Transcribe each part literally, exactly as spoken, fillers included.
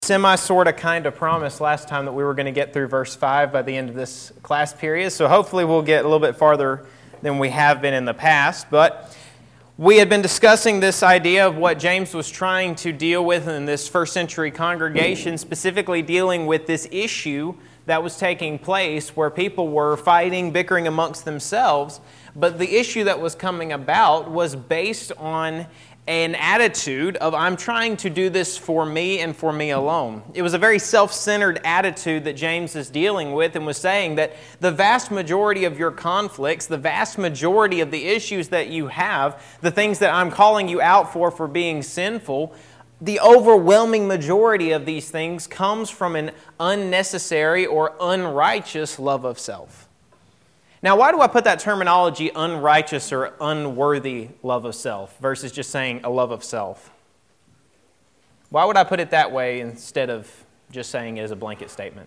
Semi, sort of, kind of promised last time that we were going to get through verse five by the end of this class period. So hopefully we'll get a little bit farther than we have been in the past. But we had been discussing this idea of what James was trying to deal with in this first century congregation, specifically dealing with this issue that was taking place where people were fighting, bickering amongst themselves. But the issue that was coming about was based on an attitude of, I'm trying to do this for me and for me alone. It was a very self-centered attitude that James is dealing with, and was saying that the vast majority of your conflicts, the vast majority of the issues that you have, the things that I'm calling you out for for being sinful, the overwhelming majority of these things comes from an unnecessary or unrighteous love of self. Now, why do I put that terminology unrighteous or unworthy love of self versus just saying a love of self? Why would I put it that way instead of just saying it as a blanket statement?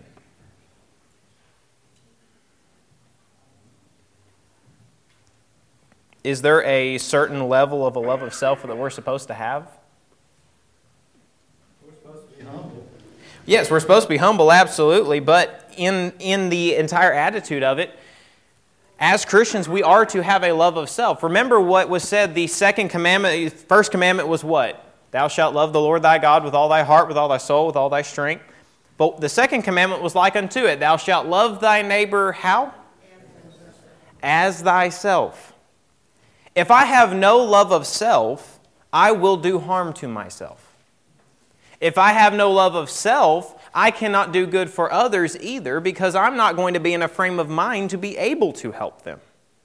Is there a certain level of a love of self that we're supposed to have? We're supposed to be humble. Yes, we're supposed to be humble, absolutely, but in, in the entire attitude of it, as Christians, we are to have a love of self. Remember what was said, the second commandment, first commandment was what? Thou shalt love the Lord thy God with all thy heart, with all thy soul, with all thy strength. But the second commandment was like unto it. Thou shalt love thy neighbor, how? As thyself. If I have no love of self, I will do harm to myself. If I have no love of self, I cannot do good for others either, because I'm not going to be in a frame of mind to be able to help them.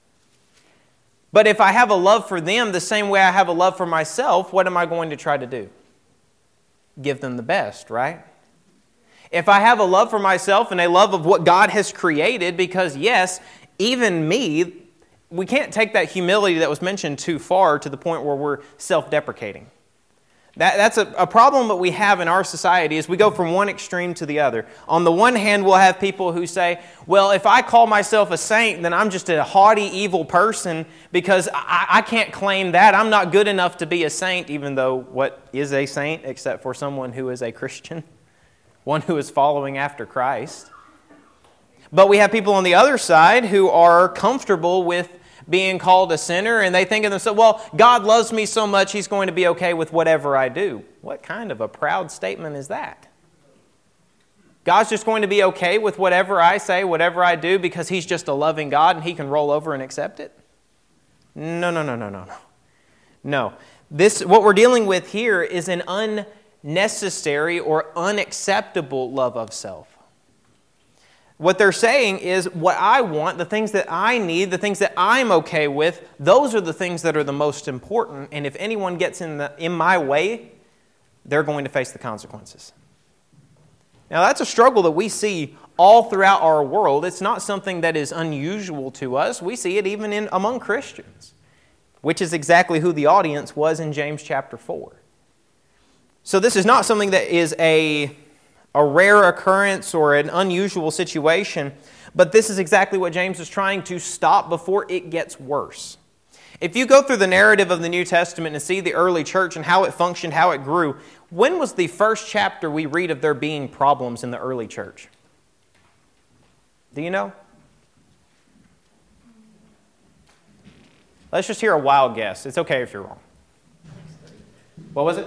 But if I have a love for them the same way I have a love for myself, what am I going to try to do? Give them the best, right? If I have a love for myself and a love of what God has created, because yes, even me, we can't take that humility that was mentioned too far to the point where we're self-deprecating. That, that's a, a problem that we have in our society, is we go from one extreme to the other. On the one hand, we'll have people who say, well, if I call myself a saint, then I'm just a haughty, evil person because I, I can't claim that. I'm not good enough to be a saint, even though what is a saint except for someone who is a Christian, one who is following after Christ. But we have people on the other side who are comfortable with being called a sinner, and they think of themselves, well, God loves me so much, He's going to be okay with whatever I do. What kind of a proud statement is that? God's just going to be okay with whatever I say, whatever I do, because He's just a loving God and He can roll over and accept it? No, no, no, no, no, no. No. This, what we're dealing with here is an unnecessary or unacceptable love of self. What they're saying is what I want, the things that I need, the things that I'm okay with, those are the things that are the most important. And if anyone gets in, the, in my way, they're going to face the consequences. Now that's a struggle that we see all throughout our world. It's not something that is unusual to us. We see it even in among Christians, which is exactly who the audience was in James chapter four. So this is not something that is a... a rare occurrence or an unusual situation, but this is exactly what James is trying to stop before it gets worse. If you go through the narrative of the New Testament and see the early church and how it functioned, how it grew, when was the first chapter we read of there being problems in the early church? Do you know? Let's just hear a wild guess. It's okay if you're wrong. What was it?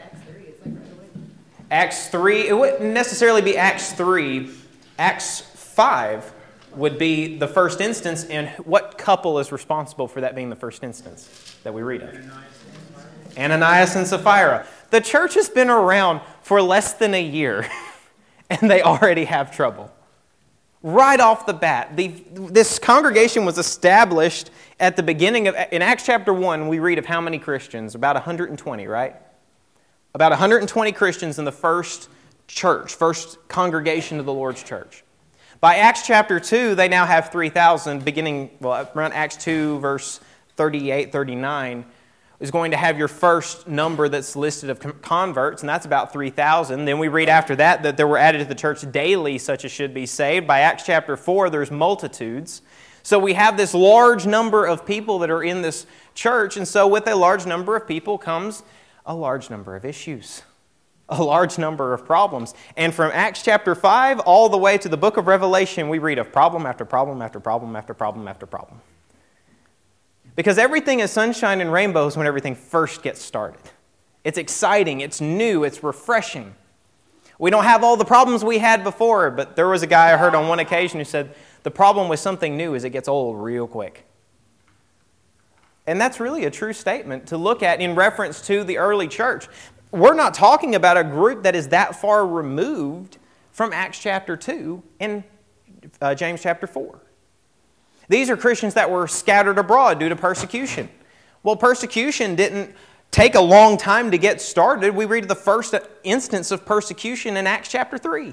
Acts three, it wouldn't necessarily be Acts three. Acts five would be the first instance, and what couple is responsible for that being the first instance that we read of? Ananias and Sapphira. The church has been around for less than a year, and they already have trouble. Right off the bat, the, this congregation was established at the beginning of, in Acts chapter one, we read of how many Christians? About one hundred twenty, right? About one hundred twenty Christians in the first church, first congregation of the Lord's church. By Acts chapter two, they now have three thousand, beginning, well, around Acts two, verse thirty-eight, thirty-nine, is going to have your first number that's listed of converts, and that's about three thousand. Then we read after that that there were added to the church daily such as should be saved. By Acts chapter four, there's multitudes. So we have this large number of people that are in this church, and so with a large number of people comes a large number of issues. a large number of problems. And from Acts chapter five all the way to the book of Revelation, we read of problem after problem after problem after problem after problem. Because everything is sunshine and rainbows when everything first gets started. It's exciting, it's new, it's refreshing. We don't have all the problems we had before, but there was a guy I heard on one occasion who said, the problem with something new is it gets old real quick. And that's really a true statement to look at in reference to the early church. We're not talking about a group that is that far removed from Acts chapter two and uh, James chapter four. These are Christians that were scattered abroad due to persecution. Well, persecution didn't take a long time to get started. We read the first instance of persecution in Acts chapter three.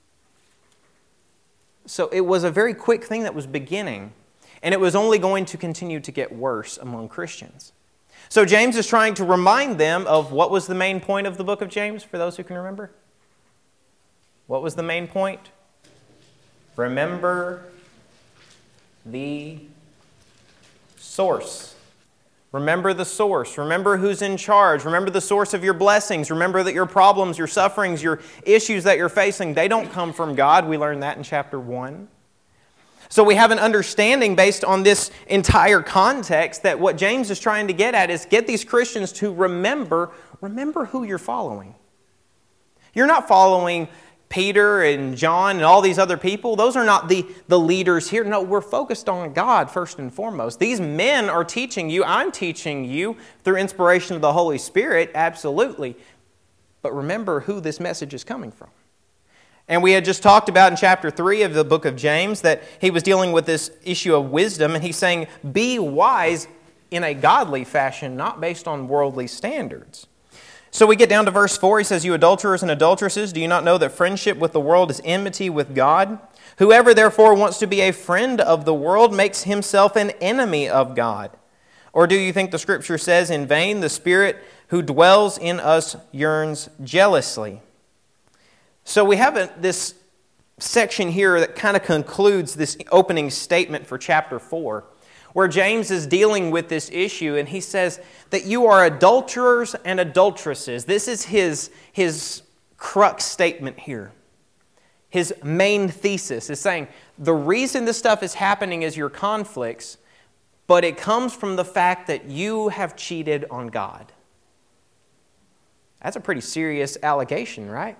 So it was a very quick thing that was beginning, and it was only going to continue to get worse among Christians. So James is trying to remind them of what was the main point of the book of James, for those who can remember. What was the main point? Remember the source. Remember the source. Remember who's in charge. Remember the source of your blessings. Remember that your problems, your sufferings, your issues that you're facing, they don't come from God. We learned that in chapter one. So we have an understanding based on this entire context that what James is trying to get at is get these Christians to remember, remember who you're following. You're not following Peter and John and all these other people. Those are not the, the leaders here. No, we're focused on God first and foremost. These men are teaching you. I'm teaching you through inspiration of the Holy Spirit, absolutely. But remember who this message is coming from. And we had just talked about in chapter three of the book of James that he was dealing with this issue of wisdom, and he's saying, be wise in a godly fashion, not based on worldly standards. So we get down to verse four. He says, you adulterers and adulteresses, do you not know that friendship with the world is enmity with God? Whoever therefore wants to be a friend of the world makes himself an enemy of God. Or do you think the Scripture says, in vain the Spirit who dwells in us yearns jealously? So we have a, this section here that kind of concludes this opening statement for chapter four, where James is dealing with this issue, and he says that you are adulterers and adulteresses. This is his, his crux statement here. His main thesis is saying the reason this stuff is happening is your conflicts, but it comes from the fact that you have cheated on God. That's a pretty serious allegation, right?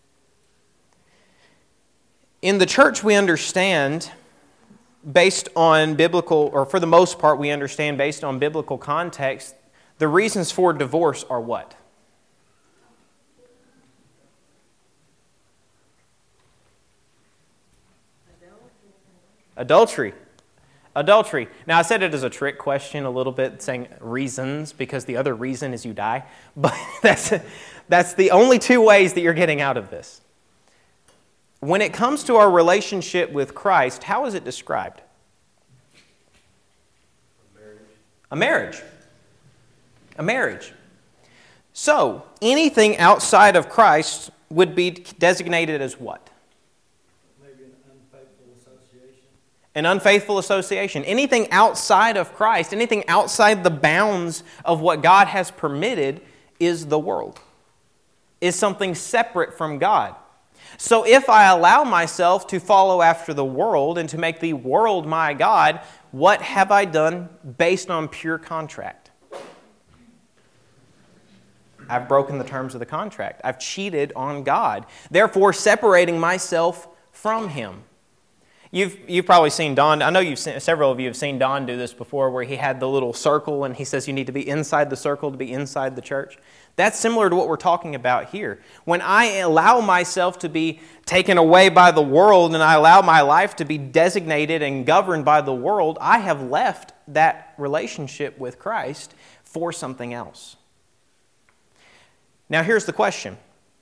In the church, we understand, based on biblical, or for the most part, we understand based on biblical context, the reasons for divorce are what? Adultery. Adultery. Now, I said it as a trick question a little bit, saying reasons, because the other reason is you die. But that's, that's the only two ways that you're getting out of this. When it comes to our relationship with Christ, how is it described? A marriage. A marriage. A marriage. So, anything outside of Christ would be designated as what? Maybe an unfaithful association. An unfaithful association. Anything outside of Christ, anything outside the bounds of what God has permitted is the world. Is something separate from God. So if I allow myself to follow after the world and to make the world my God, what have I done based on pure contract? I've broken the terms of the contract. I've cheated on God, therefore separating myself from Him. You've, you've probably seen Don, I know you've seen, several of you have seen Don do this before, where he had the little circle and he says you need to be inside the circle to be inside the church. That's similar to what we're talking about here. When I allow myself to be taken away by the world and I allow my life to be designated and governed by the world, I have left that relationship with Christ for something else. Now here's the question.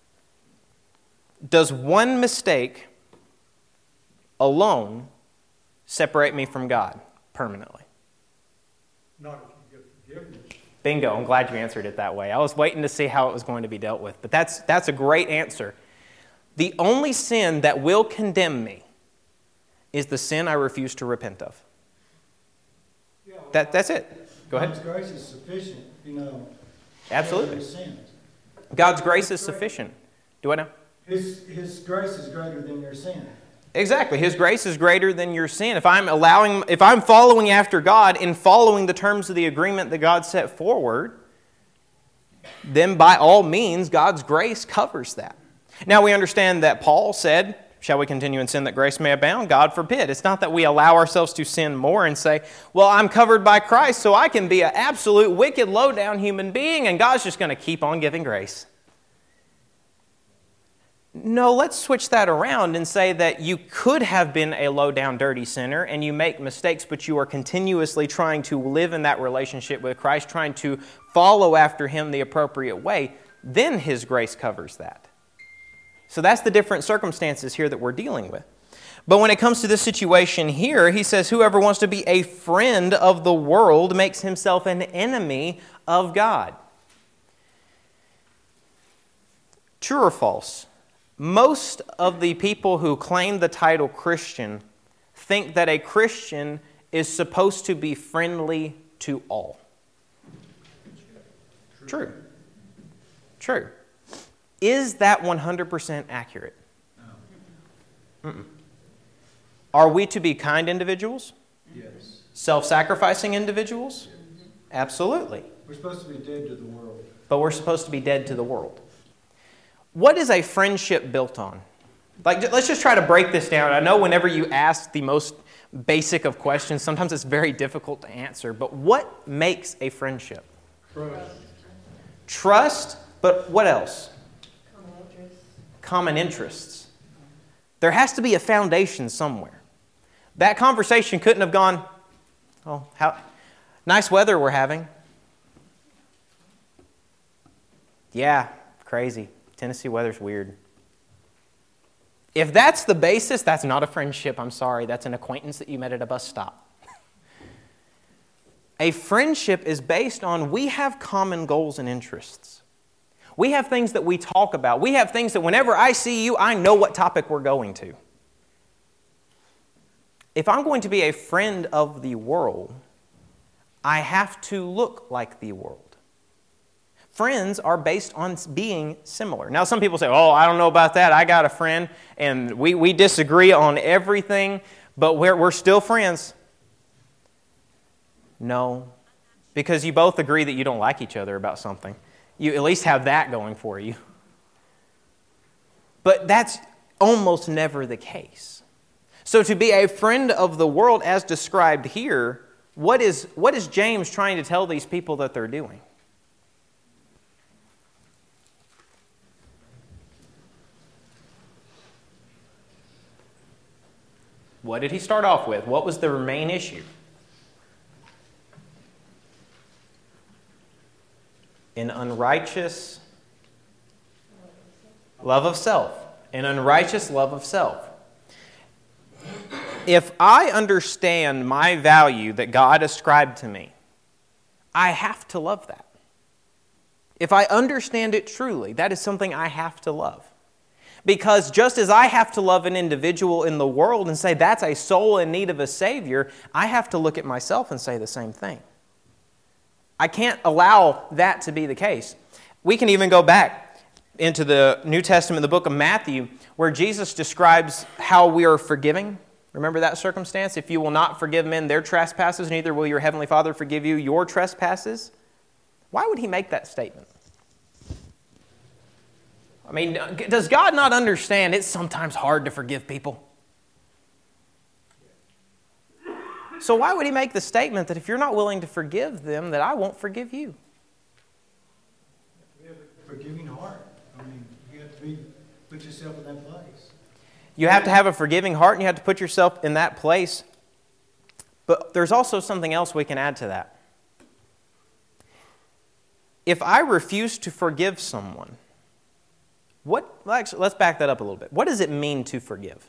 Does one mistake alone separate me from God permanently? Not if you get forgiveness. Bingo, I'm glad you answered it that way. I was waiting to see how it was going to be dealt with, but that's, that's a great answer. The only sin that will condemn me is the sin I refuse to repent of. Yeah, well, That, that's it. Go ahead. God's grace is sufficient, you know. Absolutely. Sins. God's grace is sufficient. Do I know? His, His grace is greater than your sin. Exactly. His grace is greater than your sin. If I'm allowing, if I'm following after God and following the terms of the agreement that God set forward, then by all means, God's grace covers that. Now we understand that Paul said, shall we continue in sin that grace may abound? God forbid. It's not that we allow ourselves to sin more and say, well, I'm covered by Christ, so I can be an absolute wicked, low-down human being, and God's just going to keep on giving grace. No, let's switch that around and say that you could have been a low-down, dirty sinner and you make mistakes, but you are continuously trying to live in that relationship with Christ, trying to follow after Him the appropriate way. Then His grace covers that. So that's the different circumstances here that we're dealing with. But when it comes to this situation here, he says, whoever wants to be a friend of the world makes himself an enemy of God. True or false? Most of the people who claim the title Christian think that a Christian is supposed to be friendly to all. True. True. Is that one hundred percent accurate? Mm-mm. Are we to be kind individuals? Yes. Self-sacrificing individuals? Absolutely. We're supposed to be dead to the world. But we're supposed to be dead to the world. What is a friendship built on? Like, let's just try to break this down. I know whenever you ask the most basic of questions, sometimes it's very difficult to answer. But what makes a friendship? Trust. Trust, but what else? Common interests. Common interests. There has to be a foundation somewhere. That conversation couldn't have gone, oh, how nice weather we're having. Yeah, crazy. Tennessee weather's weird. If that's the basis, that's not a friendship. I'm sorry. That's an acquaintance that you met at a bus stop. A friendship is based on we have common goals and interests. We have things that we talk about. We have things that whenever I see you, I know what topic we're going to. If I'm going to be a friend of the world, I have to look like the world. Friends are based on being similar. Now, some people say, oh, I don't know about that. I got a friend, and we, we disagree on everything, but we're, we're still friends. No, because you both agree that you don't like each other about something. You at least have that going for you. But that's almost never the case. So to be a friend of the world as described here, what is, what is James trying to tell these people that they're doing? What did he start off with? What was the main issue? An unrighteous love of self. An unrighteous love of self. If I understand my value that God ascribed to me, I have to love that. If I understand it truly, that is something I have to love. Because just as I have to love an individual in the world and say that's a soul in need of a Savior, I have to look at myself and say the same thing. I can't allow that to be the case. We can even go back into the New Testament, the book of Matthew, where Jesus describes how we are forgiving. Remember that circumstance? If you will not forgive men their trespasses, neither will your heavenly Father forgive you your trespasses. Why would he make that statement? I mean, does God not understand it's sometimes hard to forgive people? So why would he make the statement that if you're not willing to forgive them, that I won't forgive you? You have a forgiving heart. I mean, you have to be, put yourself in that place. You have to have a forgiving heart and you have to put yourself in that place. But there's also something else we can add to that. If I refuse to forgive someone, what, actually, let's back that up a little bit. What does it mean to forgive?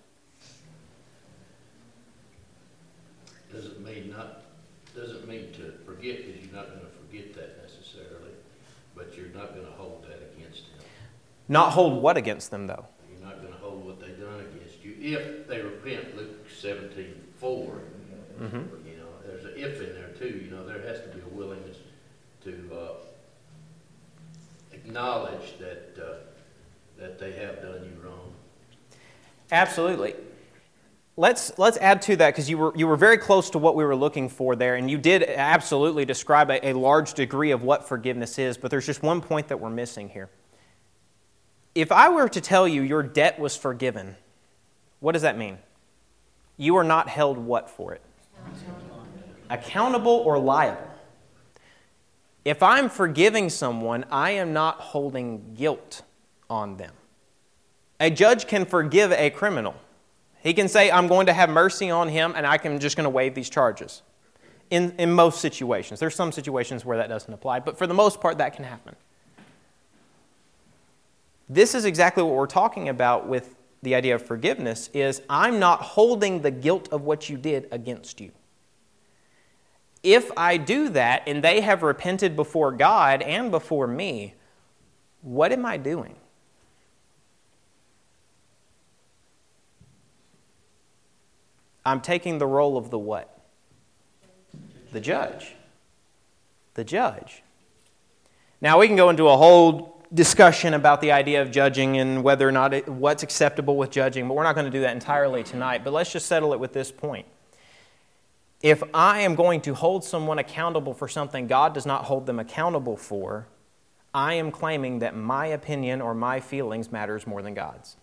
Doesn't mean not, doesn't mean to forget, because you're not going to forget that necessarily, but you're not going to hold that against them. Not hold what against them, though? You're not going to hold what they've done against you if they repent. Luke seventeen four. Mm-hmm. You know, there's an if in there too. You know, there has to be a willingness to uh, knowledge that, uh, that they have done you wrong. Absolutely. Let's let's add to that, because you were you were very close to what we were looking for there, and you did absolutely describe a, a large degree of what forgiveness is, but there's just one point that we're missing here. If I were to tell you your debt was forgiven, what does that mean? You are not held what for it? Accountable or liable. If I'm forgiving someone, I am not holding guilt on them. A judge can forgive a criminal. He can say, I'm going to have mercy on him, and I can just going to waive these charges. In, in most situations. There's some situations where that doesn't apply, but for the most part, that can happen. This is exactly what we're talking about with the idea of forgiveness, is I'm not holding the guilt of what you did against you. If I do that, and they have repented before God and before me, what am I doing? I'm taking the role of the what? The judge. The judge. Now we can go into a whole discussion about the idea of judging and whether or not it, what's acceptable with judging, but we're not going to do that entirely tonight. But let's just settle it with this point. If I am going to hold someone accountable for something God does not hold them accountable for, I am claiming that my opinion or my feelings matters more than God's.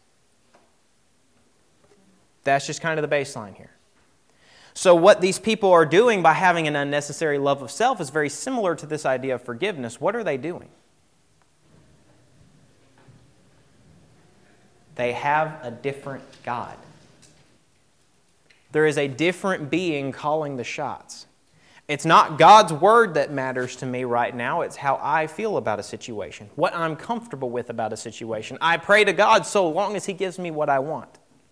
That's just kind of the baseline here. So what these people are doing by having an unnecessary love of self is very similar to this idea of forgiveness. What are they doing? They have a different God. There is a different being calling the shots. It's not God's word that matters to me right now. It's how I feel about a situation, what I'm comfortable with about a situation. I pray to God so long as He gives me what I want.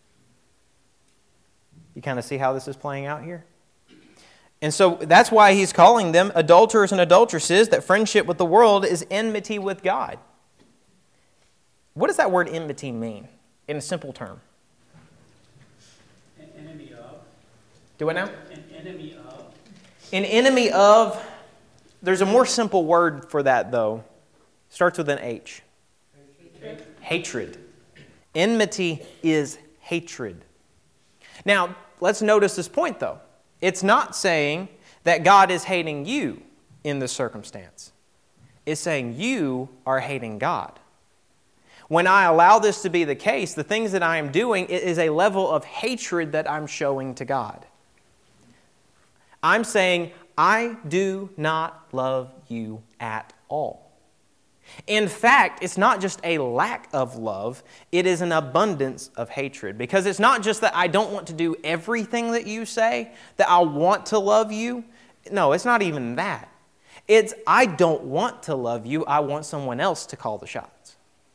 You kind of see how this is playing out here? And so that's why He's calling them adulterers and adulteresses, that friendship with the world is enmity with God. What does that word enmity mean in a simple term? An enemy of. Do it now? An enemy of. An enemy of, there's a more simple word for that though. Starts with an H. Hatred. Hatred. Enmity is hatred. Now, let's notice this point though. It's not saying that God is hating you in this circumstance. It's saying you are hating God. When I allow this to be the case, the things that I am doing is a level of hatred that I'm showing to God. I'm saying, I do not love you at all. In fact, it's not just a lack of love, it is an abundance of hatred. Because it's not just that I don't want to do everything that you say, that I want to love you. No, it's not even that. It's I don't want to love you, I want someone else to call the shots.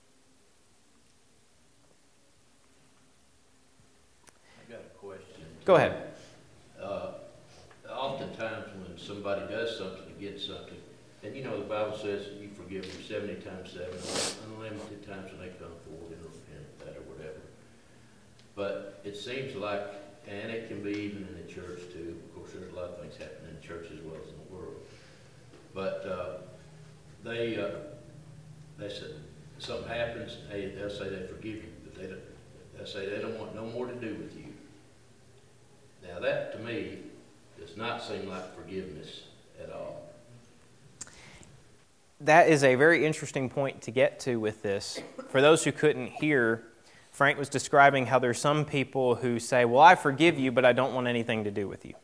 I got a question. Go ahead. Uh, oftentimes when somebody does something against something, and you know the Bible says you forgive them seventy times seven, unlimited times when they come forward and repent that or whatever. But it seems like, and it can be even in the church too, of course there's a lot of things happening in the church as well as in the world. But uh, they, uh, they said, something happens, hey, they'll say they forgive you, but they don't, they'll say they don't want no more to do with you. Now that to me does not seem like forgiveness at all. That is a very interesting point to get to with this. For those who couldn't hear, Frank was describing how there's some people who say, well, I forgive you, but I don't want anything to do with you.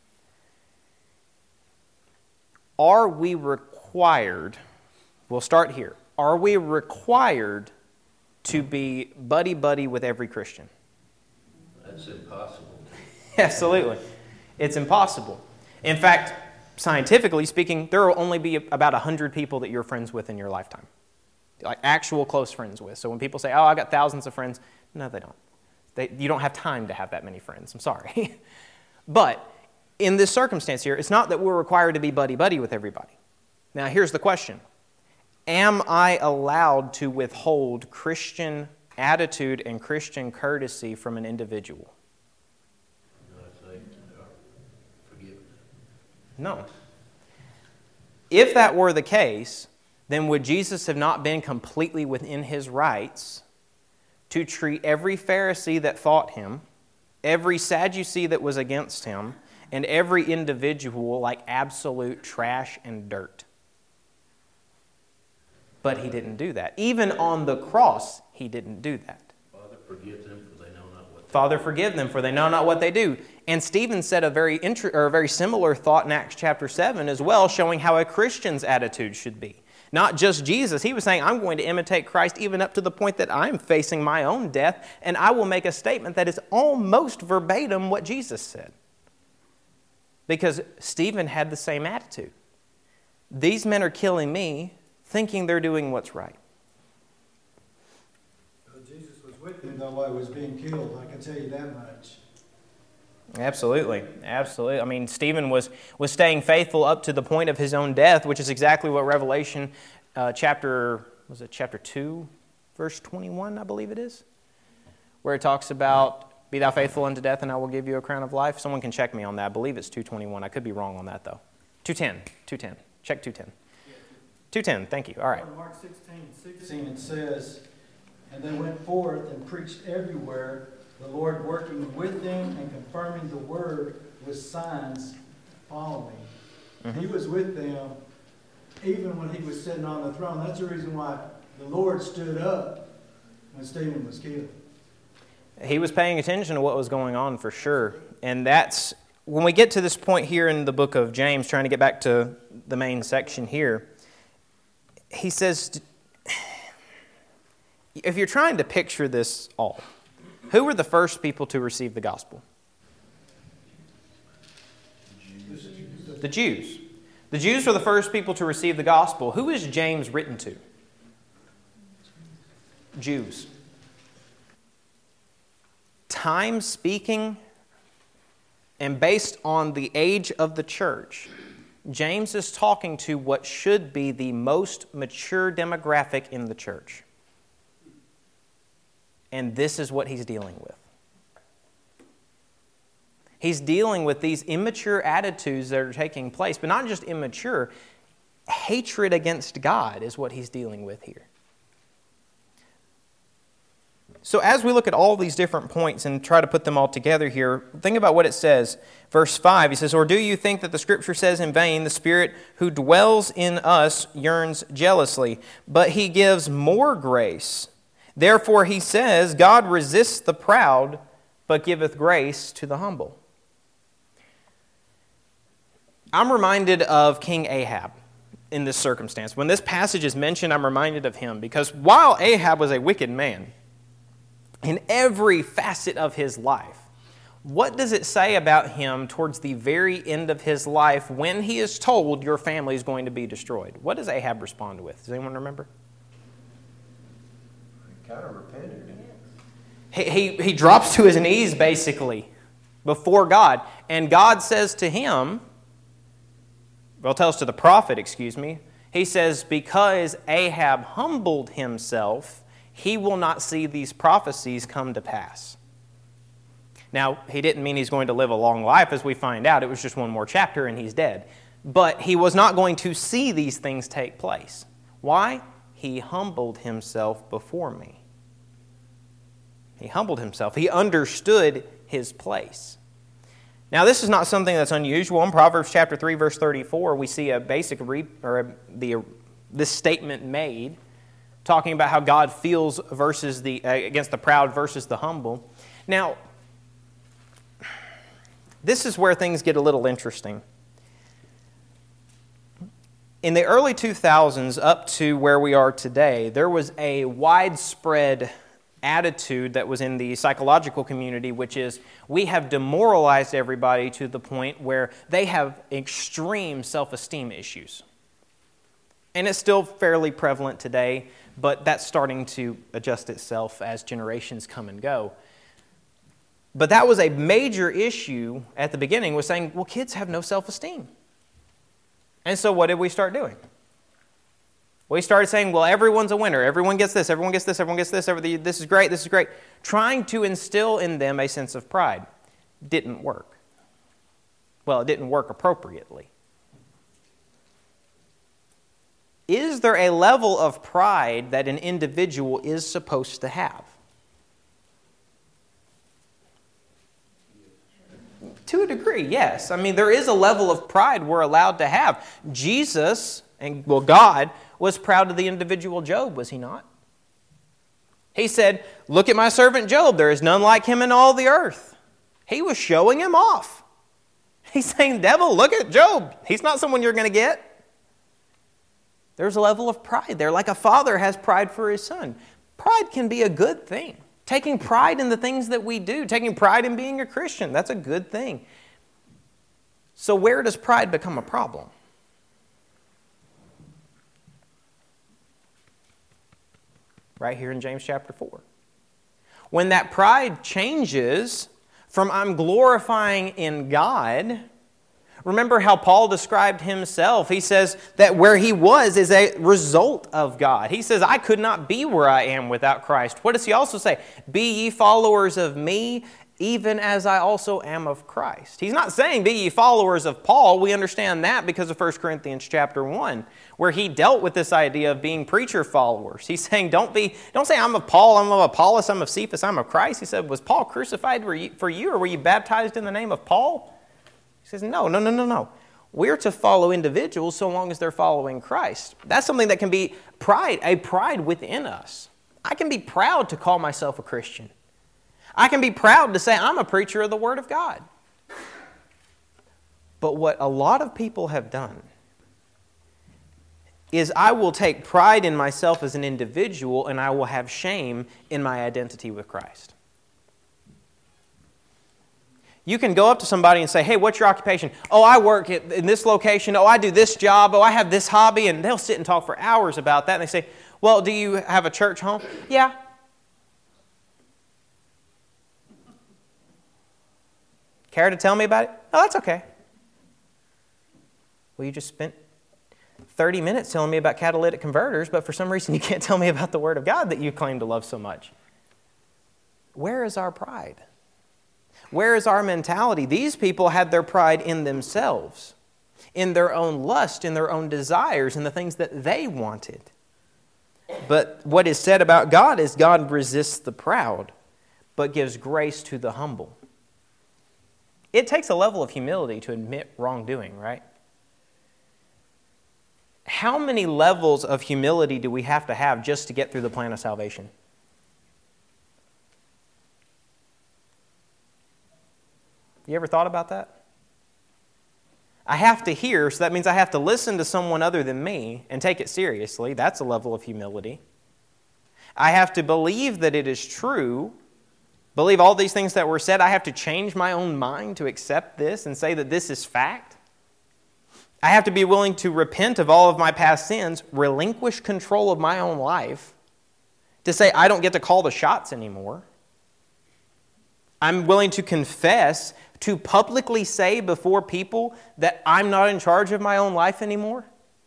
Are we required, we'll start here, are we required to be buddy-buddy with every Christian? That's impossible. Absolutely. It's impossible. In fact, scientifically speaking, there will only be about one hundred people that you're friends with in your lifetime. Like actual close friends with. So when people say, oh, I got thousands of friends, no, they don't. They, you don't have time to have that many friends. I'm sorry. But in this circumstance here, it's not that we're required to be buddy-buddy with everybody. Now, here's the question. Am I allowed to withhold Christian attitude and Christian courtesy from an individual? Forgive. No. If that were the case, then would Jesus have not been completely within his rights to treat every Pharisee that fought him, every Sadducee that was against him, and every individual like absolute trash and dirt? But he didn't do that. Even on the cross, he didn't do that. Father, forgive them, for they know not what they Father, forgive them, for they know not what they do. And Stephen said a very inter- or a very similar thought in Acts chapter seven as well, showing how a Christian's attitude should be. Not just Jesus. He was saying, I'm going to imitate Christ even up to the point that I'm facing my own death, and I will make a statement that is almost verbatim what Jesus said. Because Stephen had the same attitude. These men are killing me, thinking they're doing what's right. Well, Jesus was with him, though, while he was being killed. I can tell you that much. Absolutely. Absolutely. I mean, Stephen was, was staying faithful up to the point of his own death, which is exactly what Revelation uh, chapter, was it chapter two, verse twenty-one, I believe it is, where it talks about, be thou faithful unto death, and I will give you a crown of life. Someone can check me on that. I believe it's two twenty-one. I could be wrong on that, though. two ten. two ten. Check two ten. two ten. Thank you. All right. Mark sixteen, sixteen, it says, and they went forth and preached everywhere, the Lord working with them and confirming the word with signs following. Mm-hmm. He was with them even when he was sitting on the throne. That's the reason why the Lord stood up when Stephen was killed. He was paying attention to what was going on for sure. And that's, when we get to this point here in the book of James, trying to get back to the main section here, he says, if you're trying to picture this all, who were the first people to receive the gospel? The Jews. The Jews were the first people to receive the gospel. Who is James written to? Jews. Time speaking, and based on the age of the church, James is talking to what should be the most mature demographic in the church. And this is what he's dealing with. He's dealing with these immature attitudes that are taking place, but not just immature, hatred against God is what he's dealing with here. So as we look at all these different points and try to put them all together here, think about what it says. Verse five, he says, or do you think that the Scripture says in vain, the Spirit who dwells in us yearns jealously, but he gives more grace. Therefore he says, God resists the proud, but giveth grace to the humble. I'm reminded of King Ahab in this circumstance. When this passage is mentioned, I'm reminded of him, because while Ahab was a wicked man, in every facet of his life, what does it say about him towards the very end of his life when he is told your family is going to be destroyed? What does Ahab respond with? Does anyone remember? He kind of repented. He, he, he drops to his knees, basically, before God. And God says to him, well, tells to the prophet, excuse me, he says, because Ahab humbled himself, he will not see these prophecies come to pass. Now, he didn't mean he's going to live a long life, as we find out. It was just one more chapter and he's dead. But he was not going to see these things take place. Why? He humbled himself before me. He humbled himself. He understood his place. Now, this is not something that's unusual. In Proverbs chapter three, verse thirty-four, we see a basic re, or a, the this statement made, talking about how God feels versus the uh, against the proud versus the humble. Now, this is where things get a little interesting. In the early two thousands up to where we are today, there was a widespread attitude that was in the psychological community, which is we have demoralized everybody to the point where they have extreme self-esteem issues. And it's still fairly prevalent today, but that's starting to adjust itself as generations come and go. But that was a major issue at the beginning, was saying, well, kids have no self-esteem. And so what did we start doing? We started saying, well, everyone's a winner. Everyone gets this, everyone gets this, everyone gets this. Everything, this is great, this is great. Trying to instill in them a sense of pride. Didn't work. Well, it didn't work appropriately. Is there a level of pride that an individual is supposed to have? To a degree, yes. I mean, there is a level of pride we're allowed to have. Jesus, and well, God, was proud of the individual Job, was he not? He said, look at my servant Job. There is none like him in all the earth. He was showing him off. He's saying, devil, look at Job. He's not someone you're going to get. There's a level of pride there, like a father has pride for his son. Pride can be a good thing. Taking pride in the things that we do, taking pride in being a Christian, that's a good thing. So where does pride become a problem? Right here in James chapter four. When that pride changes from I'm glorifying in God. Remember how Paul described himself. He says that where he was is a result of God. He says, I could not be where I am without Christ. What does he also say? Be ye followers of me, even as I also am of Christ. He's not saying be ye followers of Paul. We understand that because of First Corinthians chapter one, where he dealt with this idea of being preacher followers. He's saying, don't be, don't say I'm of Paul, I'm of Apollos, I'm of Cephas, I'm of Christ. He said, was Paul crucified for you, or were you baptized in the name of Paul? He says, no, no, no, no, no. We're to follow individuals so long as they're following Christ. That's something that can be pride, a pride within us. I can be proud to call myself a Christian. I can be proud to say I'm a preacher of the Word of God. But what a lot of people have done is I will take pride in myself as an individual and I will have shame in my identity with Christ. You can go up to somebody and say, hey, what's your occupation? Oh, I work at, in this location. Oh, I do this job. Oh, I have this hobby. And they'll sit and talk for hours about that. And they say, well, do you have a church home? Yeah. Care to tell me about it? Oh, that's okay. Well, you just spent thirty minutes telling me about catalytic converters, but for some reason you can't tell me about the Word of God that you claim to love so much. Where is our pride? Where is our mentality? These people had their pride in themselves, in their own lust, in their own desires, in the things that they wanted. But what is said about God is God resists the proud, but gives grace to the humble. It takes a level of humility to admit wrongdoing, right? How many levels of humility do we have to have just to get through the plan of salvation? You ever thought about that? I have to hear, so that means I have to listen to someone other than me and take it seriously. That's a level of humility. I have to believe that it is true, believe all these things that were said. I have to change my own mind to accept this and say that this is fact. I have to be willing to repent of all of my past sins, relinquish control of my own life, to say I don't get to call the shots anymore. I'm willing to confess, to publicly say before people that I'm not in charge of my own life anymore.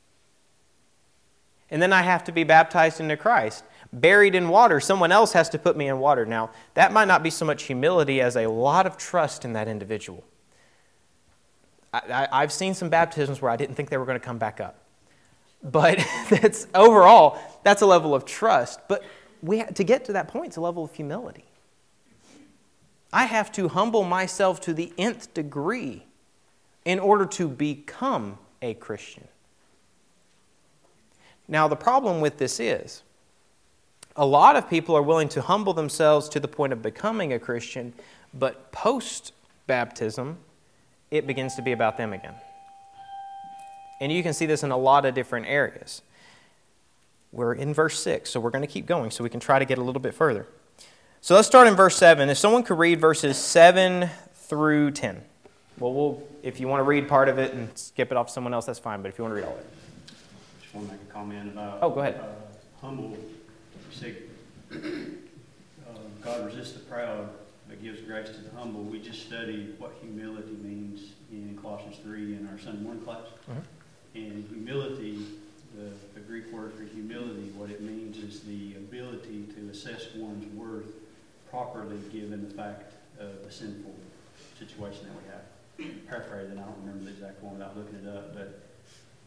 And then I have to be baptized into Christ, buried in water. Someone else has to put me in water. Now, that might not be so much humility as a lot of trust in that individual. I, I, I've seen some baptisms where I didn't think they were going to come back up. But that's overall, that's a level of trust. But we to get to that point, it's a level of humility. I have to humble myself to the nth degree in order to become a Christian. Now, the problem with this is, a lot of people are willing to humble themselves to the point of becoming a Christian, but post-baptism, it begins to be about them again. And you can see this in a lot of different areas. We're in verse six, so we're going to keep going so we can try to get a little bit further. So let's start in verse seven. If someone could read verses seven through ten. Well, we'll if you want to read part of it and skip it off to someone else, that's fine. But if you want to read all of it. I just want to make a comment about oh, go ahead. Uh, humble. You say uh, God resists the proud, but gives grace to the humble. We just studied what humility means in Colossians three in our Sunday morning class. Mm-hmm. And humility, the, the Greek word for humility, what it means is the ability to assess one's worth properly given the fact of the sinful situation that we have. Paraphrasing, I don't remember the exact one without looking it up, but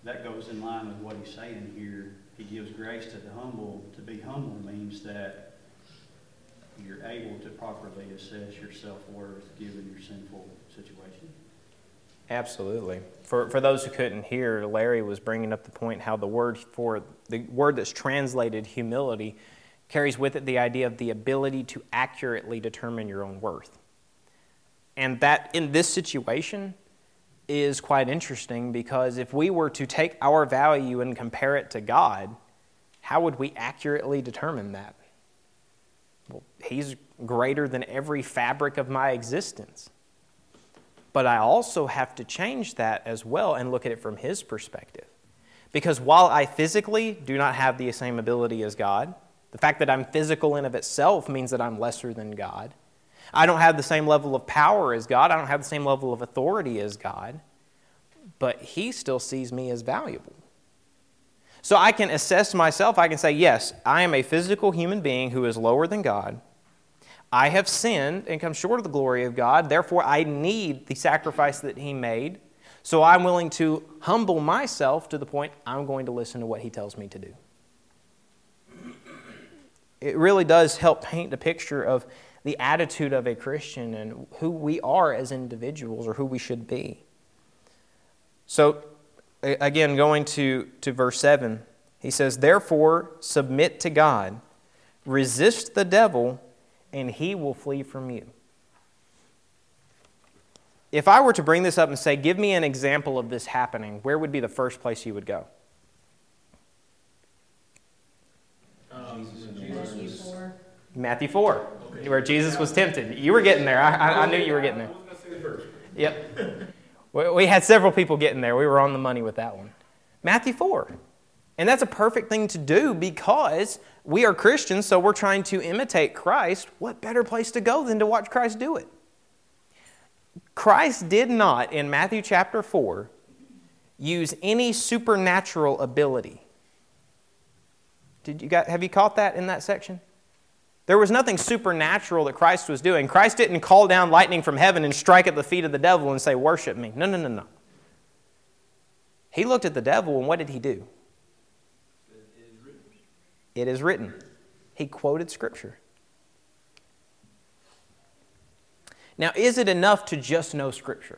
that goes in line with what he's saying here. He gives grace to the humble. To be humble means that you're able to properly assess your self-worth given your sinful situation. Absolutely. For for those who couldn't hear, Larry was bringing up the point how the word for the word that's translated humility carries with it the idea of the ability to accurately determine your own worth. And that in this situation is quite interesting, because if we were to take our value and compare it to God, how would we accurately determine that? Well, He's greater than every fabric of my existence. But I also have to change that as well and look at it from His perspective. Because while I physically do not have the same ability as God, the fact that I'm physical in of itself means that I'm lesser than God. I don't have the same level of power as God. I don't have the same level of authority as God. But He still sees me as valuable. So I can assess myself. I can say, yes, I am a physical human being who is lower than God. I have sinned and come short of the glory of God. Therefore, I need the sacrifice that He made. So I'm willing to humble myself to the point I'm going to listen to what He tells me to do. It really does help paint a picture of the attitude of a Christian and who we are as individuals, or who we should be. So, again, going to, to verse seven, he says, therefore, submit to God, resist the devil, and he will flee from you. If I were to bring this up and say, give me an example of this happening, where would be the first place you would go? Matthew four. Matthew four, okay. Where Jesus was tempted. You were getting there. I, I, I knew you were getting there. Yep. We had several people getting there. We were on the money with that one. Matthew four. And that's a perfect thing to do, because we are Christians, so we're trying to imitate Christ. What better place to go than to watch Christ do it? Christ did not, in Matthew chapter four, use any supernatural ability. Did you got, have you caught that in that section? There was nothing supernatural that Christ was doing. Christ didn't call down lightning from heaven and strike at the feet of the devil and say, worship me. No, no, no, no. He looked at the devil, and what did he do? It is written. It is written. He quoted Scripture. Now, is it enough to just know Scripture?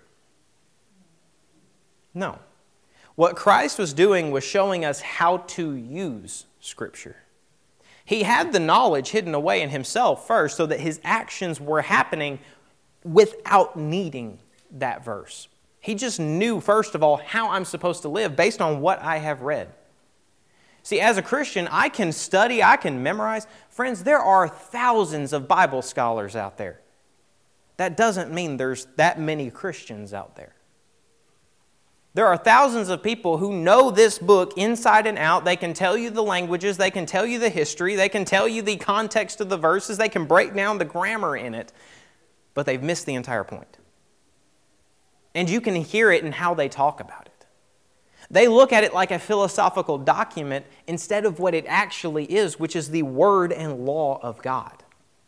No. What Christ was doing was showing us how to use Scripture. He had the knowledge hidden away in Himself first, so that His actions were happening without needing that verse. He just knew, first of all, how I'm supposed to live based on what I have read. See, as a Christian, I can study, I can memorize. Friends, there are thousands of Bible scholars out there. That doesn't mean there's that many Christians out there. There are thousands of people who know this book inside and out. They can tell you the languages, they can tell you the history, they can tell you the context of the verses, they can break down the grammar in it, but they've missed the entire point. And you can hear it in how they talk about it. They look at it like a philosophical document instead of what it actually is, which is the Word and law of God.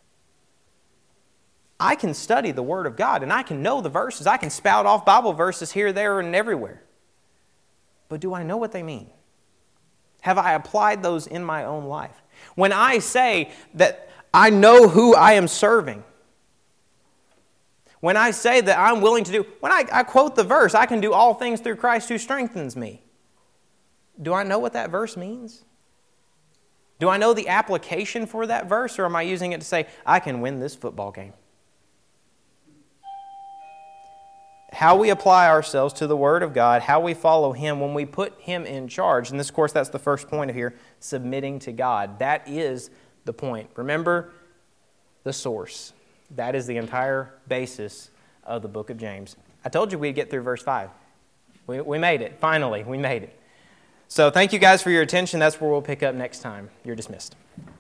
I can study the Word of God and I can know the verses. I can spout off Bible verses here, there, and everywhere. But do I know what they mean? Have I applied those in my own life? When I say that I know who I am serving, when I say that I'm willing to do, when I, I quote the verse, I can do all things through Christ who strengthens me. Do I know what that verse means? Do I know the application for that verse, or am I using it to say, I can win this football game? How we apply ourselves to the Word of God, how we follow Him when we put Him in charge. And this, of course, that's the first point of here, submitting to God. That is the point. Remember the source. That is the entire basis of the book of James. I told you we'd get through verse five. We, we made it. Finally, we made it. So thank you guys for your attention. That's where we'll pick up next time. You're dismissed.